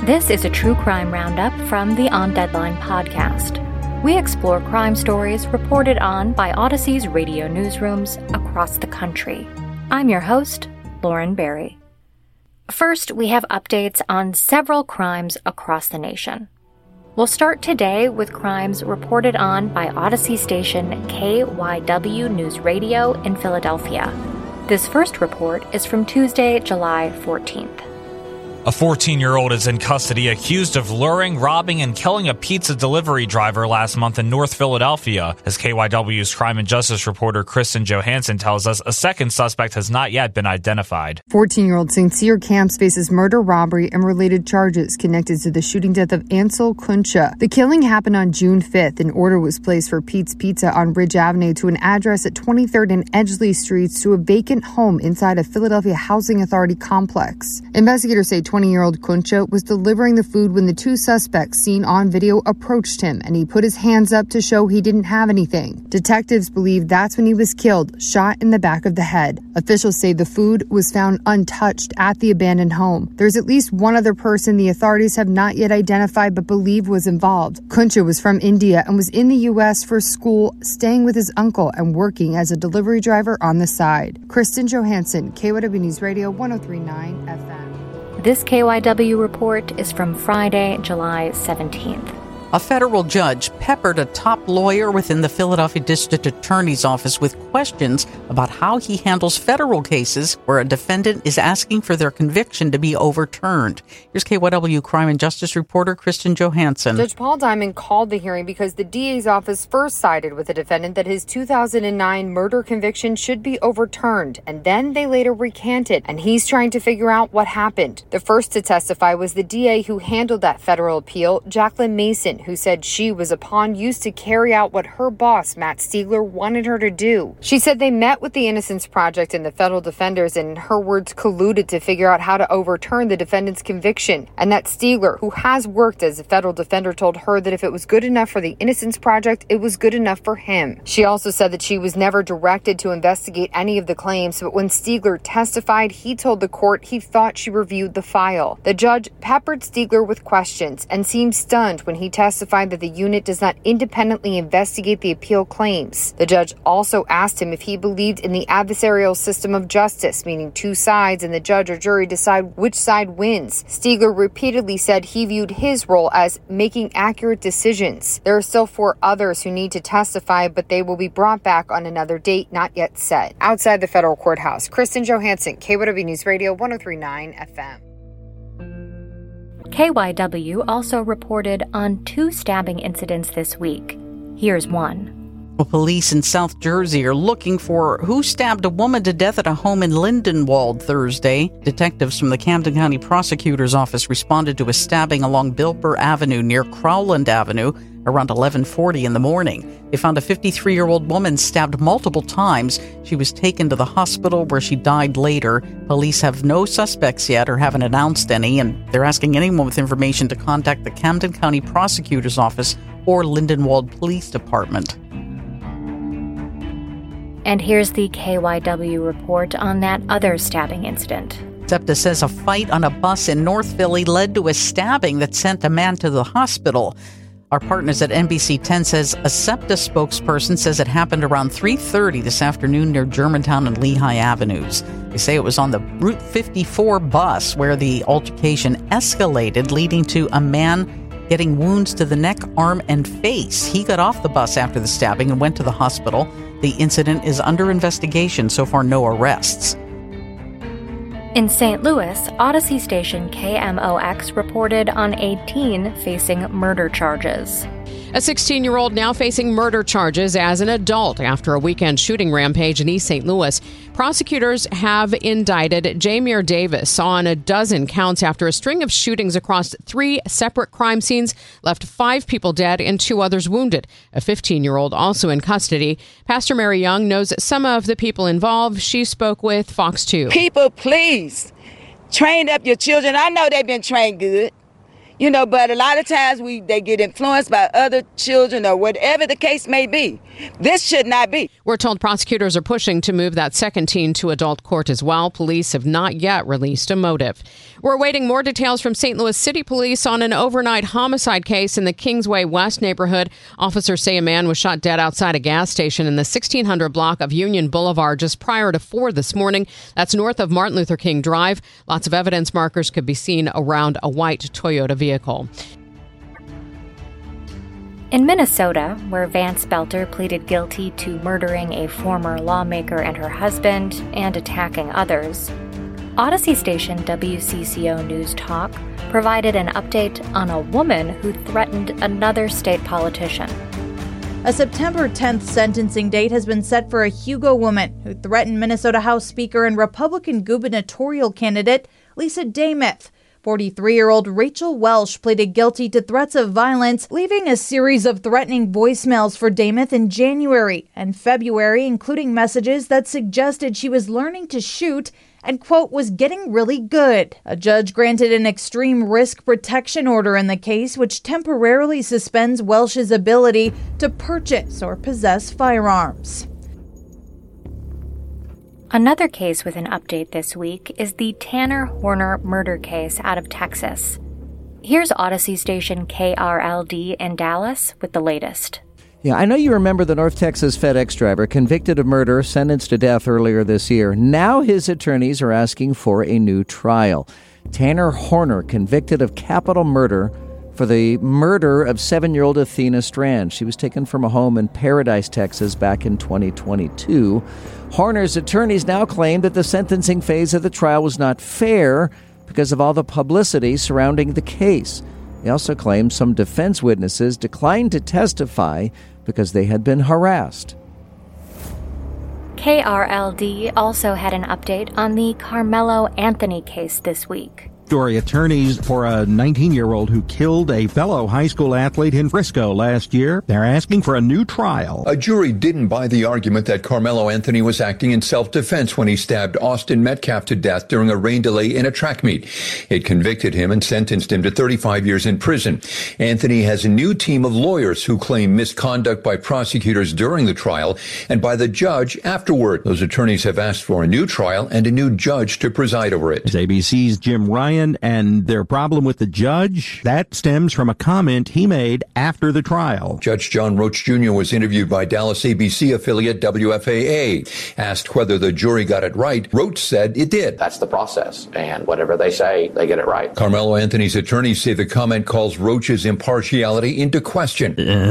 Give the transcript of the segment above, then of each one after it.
This is a true crime roundup from the On Deadline podcast. We explore crime stories reported on by Odyssey's radio newsrooms across the country. I'm your host, Lauren Barry. First, we have updates on several crimes across the nation. We'll start today with crimes reported on by Odyssey station KYW News Radio in Philadelphia. This first report is from Tuesday, July 14th. A 14-year-old is in custody accused of luring, robbing, and killing a pizza delivery driver last month in North Philadelphia. As KYW's crime and justice reporter Kristen Johansson tells us, a second suspect has not yet been identified. 14-year-old St. Cyr Camps faces murder, robbery, and related charges connected to the shooting death of Ansel Kuncha. The killing happened on June 5th. An order was placed for Pete's Pizza on Ridge Avenue to an address at 23rd and Edgeley Streets to a vacant home inside a Philadelphia Housing Authority complex. Investigators say 20-year-old Kuncha was delivering the food when the two suspects seen on video approached him, and he put his hands up to show he didn't have anything. Detectives believe that's when he was killed, shot in the back of the head. Officials say the food was found untouched at the abandoned home. There's at least one other person the authorities have not yet identified but believe was involved. Kuncha was from India and was in the U.S. for school, staying with his uncle and working as a delivery driver on the side. Kristen Johansson, KYW News Radio 103.9 FM. This KYW report is from Friday, July 17th. A federal judge peppered a top lawyer within the Philadelphia District Attorney's Office with questions about how he handles federal cases where a defendant is asking for their conviction to be overturned. Here's KYW crime and justice reporter Kristen Johansson. Judge Paul Diamond called the hearing because the DA's office first sided with the defendant that his 2009 murder conviction should be overturned, and then they later recanted, and he's trying to figure out what happened. The first to testify was the DA who handled that federal appeal, Jacqueline Mason, who said she was a pawn used to carry out what her boss, Matt Stiegler, wanted her to do. She said they met with the Innocence Project and the federal defenders and, in her words, colluded to figure out how to overturn the defendant's conviction, and that Stiegler, who has worked as a federal defender, told her that if it was good enough for the Innocence Project, it was good enough for him. She also said that she was never directed to investigate any of the claims, but when Stiegler testified, he told the court he thought she reviewed the file. The judge peppered Stiegler with questions and seemed stunned when he testified that the unit does not independently investigate the appeal claims. The judge also asked him if he believed in the adversarial system of justice, meaning two sides and the judge or jury decide which side wins. Stiegler repeatedly said he viewed his role as making accurate decisions. There are still 4 others who need to testify, but they will be brought back on another date not yet set. Outside the federal courthouse, Kristen Johansson, KYW News Radio 103.9 FM. KYW also reported on 2 stabbing incidents this week. Here's one. Well, police in South Jersey are looking for who stabbed a woman to death at a home in Lindenwold Thursday. Detectives from the Camden County Prosecutor's Office responded to a stabbing along Bilber Avenue near Crowland Avenue around 11:40 in the morning. They found a 53-year-old woman stabbed multiple times. She was taken to the hospital where she died later. Police have no suspects yet or haven't announced any, and they're asking anyone with information to contact the Camden County Prosecutor's Office or Lindenwold Police Department. And here's the KYW report on that other stabbing incident. SEPTA says a fight on a bus in North Philly led to a stabbing that sent a man to the hospital. Our partners at NBC 10 says a SEPTA spokesperson says it happened around 3:30 this afternoon near Germantown and Lehigh Avenues. They say it was on the Route 54 bus where the altercation escalated, leading to a man getting wounds to the neck, arm, and face. He got off the bus after the stabbing and went to the hospital. The incident is under investigation. So far, no arrests. In St. Louis, Odyssey station KMOX reported on a teen facing murder charges. A 16-year-old now facing murder charges as an adult after a weekend shooting rampage in East St. Louis. Prosecutors have indicted Jamir Davis on a dozen counts after a string of shootings across 3 separate crime scenes left 5 people dead and 2 others wounded. A 15-year-old also in custody. Pastor Mary Young knows some of the people involved. She spoke with Fox 2. People, please, train up your children. I know they've been trained good. But a lot of times they get influenced by other children or whatever the case may be. This should not be. We're told prosecutors are pushing to move that second teen to adult court as well. Police have not yet released a motive. We're awaiting more details from St. Louis City Police on an overnight homicide case in the Kingsway West neighborhood. Officers say a man was shot dead outside a gas station in the 1600 block of Union Boulevard just prior to 4 this morning. That's north of Martin Luther King Drive. Lots of evidence markers could be seen around a white Toyota vehicle. In Minnesota, where Vance Belter pleaded guilty to murdering a former lawmaker and her husband and attacking others, Odyssey station WCCO News Talk provided an update on a woman who threatened another state politician. A September 10th sentencing date has been set for a Hugo woman who threatened Minnesota House Speaker and Republican gubernatorial candidate Lisa Demuth. 43-year-old Rachel Welsh pleaded guilty to threats of violence, leaving a series of threatening voicemails for Demuth in January and February, including messages that suggested she was learning to shoot and, quote, was getting really good. A judge granted an extreme risk protection order in the case, which temporarily suspends Welsh's ability to purchase or possess firearms. Another case with an update this week is the Tanner Horner murder case out of Texas. Here's Odyssey station KRLD in Dallas with the latest. Yeah, I know you remember the North Texas FedEx driver convicted of murder, sentenced to death earlier this year. Now his attorneys are asking for a new trial. Tanner Horner convicted of capital murder for the murder of 7-year-old Athena Strand. She was taken from a home in Paradise, Texas back in 2022. Horner's attorneys now claim that the sentencing phase of the trial was not fair because of all the publicity surrounding the case. They also claim some defense witnesses declined to testify because they had been harassed. KRLD also had an update on the Carmelo Anthony case this week. Story attorneys for a 19-year-old who killed a fellow high school athlete in Frisco last year. They're asking for a new trial. A jury didn't buy the argument that Carmelo Anthony was acting in self-defense when he stabbed Austin Metcalf to death during a rain delay in a track meet. It convicted him and sentenced him to 35 years in prison. Anthony has a new team of lawyers who claim misconduct by prosecutors during the trial and by the judge afterward. Those attorneys have asked for a new trial and a new judge to preside over it. As ABC's Jim Ryan, and their problem with the judge, that stems from a comment he made after the trial. Judge John Roach Jr. was interviewed by Dallas ABC affiliate WFAA. Asked whether the jury got it right, Roach said it did. That's the process, and whatever they say, they get it right. Carmelo Anthony's attorneys say the comment calls Roach's impartiality into question.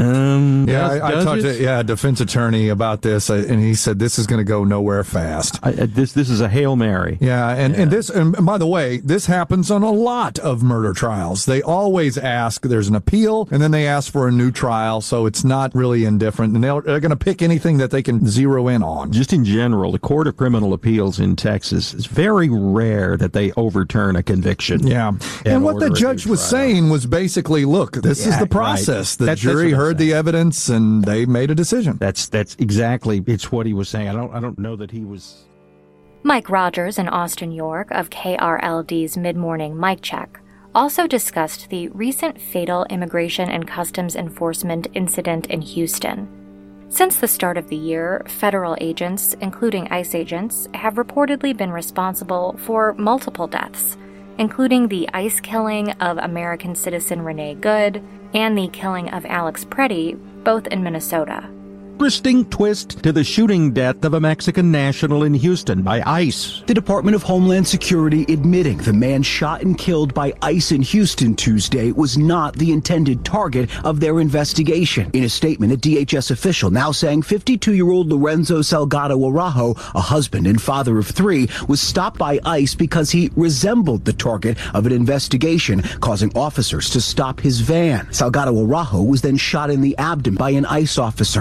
I talked to a defense attorney about this, and he said this is going to go nowhere fast. This is a Hail Mary. And by the way, this happens on a lot of murder trials. They always ask, there's an appeal, and then they ask for a new trial, so it's not really indifferent. And they're going to pick anything that they can zero in on. Just in general, the Court of Criminal Appeals in Texas, it's very rare that they overturn a conviction. Yeah. And what the judge was saying was basically, look, this is the process. Right. The jury heard the evidence, and they made a decision. That's exactly, it's what he was saying. I don't know that he was... Mike Rogers and Austin York of KRLD's Mid-Morning Mic Check also discussed the recent fatal Immigration and Customs Enforcement incident in Houston. Since the start of the year, federal agents, including ICE agents, have reportedly been responsible for multiple deaths, including the ICE killing of American citizen Renee Good and the killing of Alex Preddy, both in Minnesota. Interesting twist to the shooting death of a Mexican national in Houston by ICE. The Department of Homeland Security admitting the man shot and killed by ICE in Houston Tuesday was not the intended target of their investigation. In a statement, a DHS official now saying 52-year-old Lorenzo Salgado Araujo, a husband and father of 3, was stopped by ICE because he resembled the target of an investigation, causing officers to stop his van. Salgado Araujo was then shot in the abdomen by an ICE officer. The agency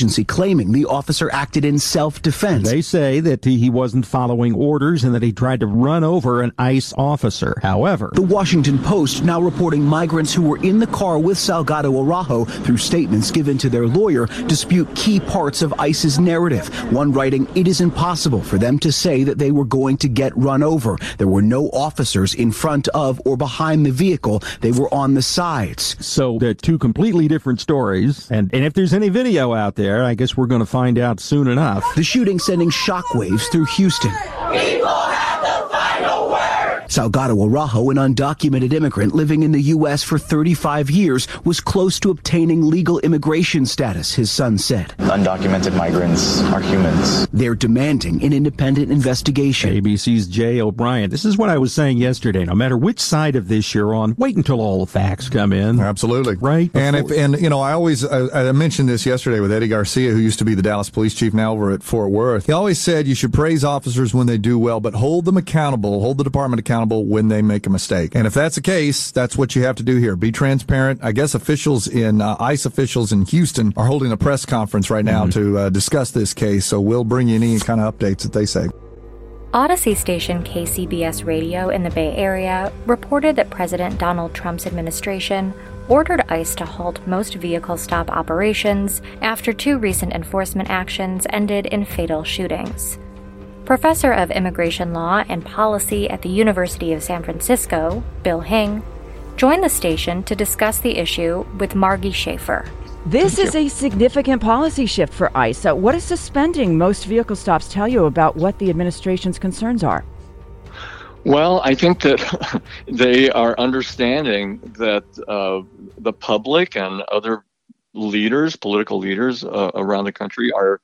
agency claiming the officer acted in self-defense. They say that he wasn't following orders and that he tried to run over an ICE officer. However, the Washington Post now reporting migrants who were in the car with Salgado Araujo, through statements given to their lawyer, dispute key parts of ICE's narrative. One writing, it is impossible for them to say that they were going to get run over. There were no officers in front of or behind the vehicle. They were on the sides. So they're two completely different stories. And if there's any video out there, I guess we're going to find out soon enough. The shooting sending shockwaves through Houston. People have the final word. Salgado Araujo, an undocumented immigrant living in the U.S. for 35 years, was close to obtaining legal immigration status, his son said. Undocumented migrants are humans. They're demanding an independent investigation. ABC's Jay O'Brien. This is what I was saying yesterday. No matter which side of this you're on, wait until all the facts come in. Absolutely. Right? I mentioned this yesterday with Eddie Garcia, who used to be the Dallas police chief, now over at Fort Worth. He always said you should praise officers when they do well, but hold them accountable, hold the department accountable when they make a mistake. And if that's the case, that's what you have to do here. Be transparent. I guess ICE officials in Houston are holding a press conference right now to discuss this case, so we'll bring you any kind of updates that they say. Odyssey station KCBS Radio in the Bay Area reported that President Donald Trump's administration ordered ICE to halt most vehicle stop operations after 2 recent enforcement actions ended in fatal shootings. Professor of Immigration Law and Policy at the University of San Francisco, Bill Hing, joined the station to discuss the issue with Margie Schaefer. This is a significant policy shift for ICE. What does suspending most vehicle stops tell you about what the administration's concerns are? Well, I think that they are understanding that the public and other leaders, political leaders around the country are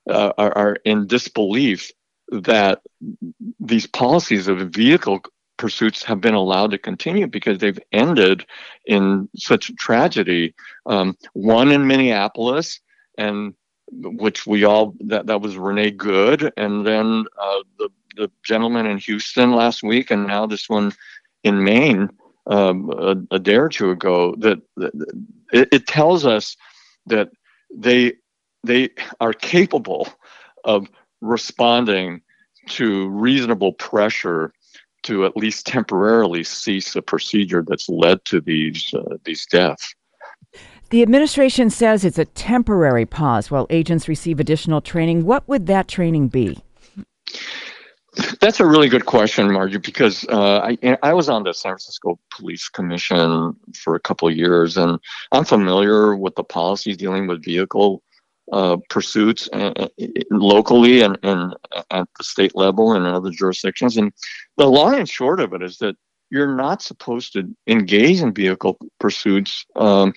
in disbelief that these policies of vehicle pursuits have been allowed to continue because they've ended in such tragedy. One in Minneapolis, and which that was Renee Good, and then the gentleman in Houston last week, and now this one in Maine a day or two ago. That it tells us that they are capable of responding to reasonable pressure to at least temporarily cease a procedure that's led to these deaths. The administration says it's a temporary pause while agents receive additional training. What would that training be? That's a really good question, Margie, because I was on the San Francisco Police Commission for a couple of years, and I'm familiar with the policies dealing with vehicle pursuits locally and at the state level and in other jurisdictions. And the long and short of it is that you're not supposed to engage in vehicle pursuits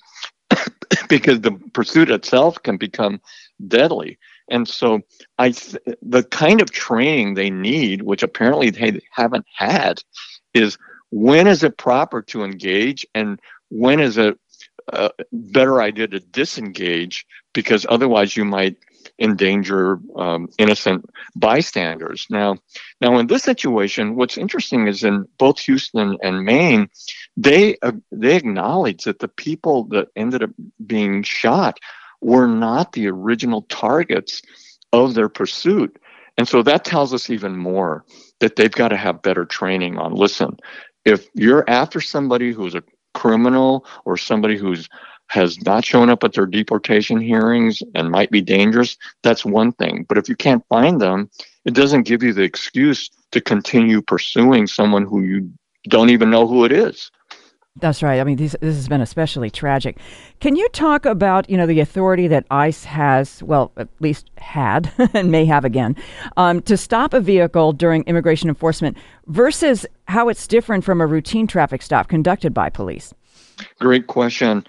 because the pursuit itself can become deadly. And so the kind of training they need, which apparently they haven't had, is when is it proper to engage and when is it a better idea to disengage, because otherwise you might endanger innocent bystanders. Now in this situation, what's interesting is in both Houston and Maine, they acknowledge that the people that ended up being shot were not the original targets of their pursuit. And so that tells us even more that they've got to have better training on, listen, if you're after somebody who's a criminal or somebody has not shown up at their deportation hearings and might be dangerous, that's one thing. But if you can't find them, it doesn't give you the excuse to continue pursuing someone who you don't even know who it is. That's right. I mean, this has been especially tragic. Can you talk about, the authority that ICE has, well, at least had and may have again, to stop a vehicle during immigration enforcement versus how it's different from a routine traffic stop conducted by police? Great question.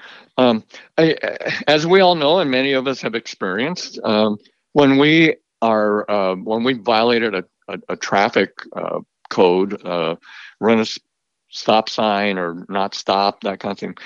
As we all know, and many of us have experienced, when we violated a traffic code, run a stop sign or not stop, that kind of thing,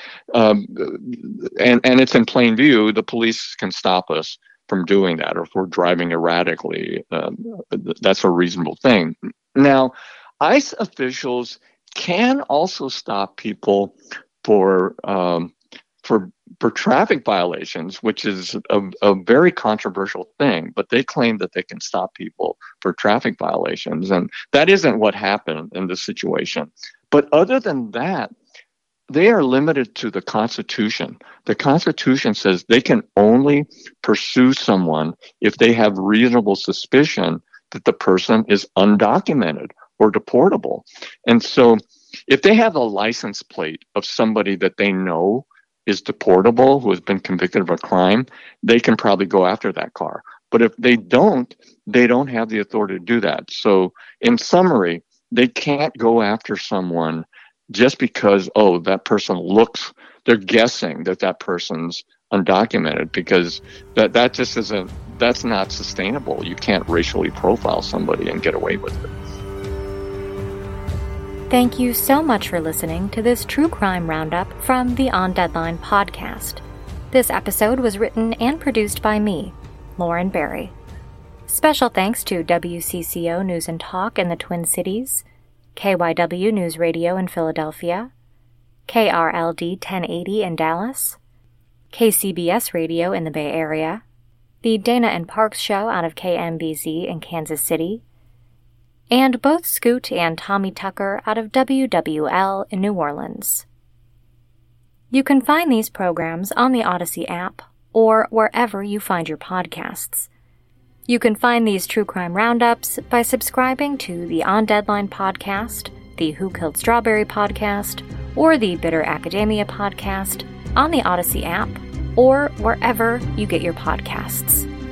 and it's in plain view, the police can stop us from doing that, or if we're driving erratically, that's a reasonable thing. Now, ICE officials can also stop people for for traffic violations, which is a very controversial thing, but they claim that they can stop people for traffic violations. And that isn't what happened in this situation. But other than that, they are limited to the Constitution. The Constitution says they can only pursue someone if they have reasonable suspicion that the person is undocumented or deportable. And so if they have a license plate of somebody that they know is deportable, who has been convicted of a crime, they can probably go after that car. But if they don't have the authority to do that. So in summary, they can't go after someone just because, that person looks, they're guessing that person's undocumented, because that just isn't, that's not sustainable. You can't racially profile somebody and get away with it. Thank you so much for listening to this True Crime Roundup from the On Deadline podcast. This episode was written and produced by me, Lauren Barry. Special thanks to WCCO News and Talk in the Twin Cities, KYW News Radio in Philadelphia, KRLD 1080 in Dallas, KCBS Radio in the Bay Area, the Dana and Parks Show out of KMBZ in Kansas City, and both Scoot and Tommy Tucker out of WWL in New Orleans. You can find these programs on the Odyssey app or wherever you find your podcasts. You can find these True Crime Roundups by subscribing to the On Deadline podcast, the Who Killed Strawberry podcast, or the Bitter Academia podcast on the Odyssey app or wherever you get your podcasts.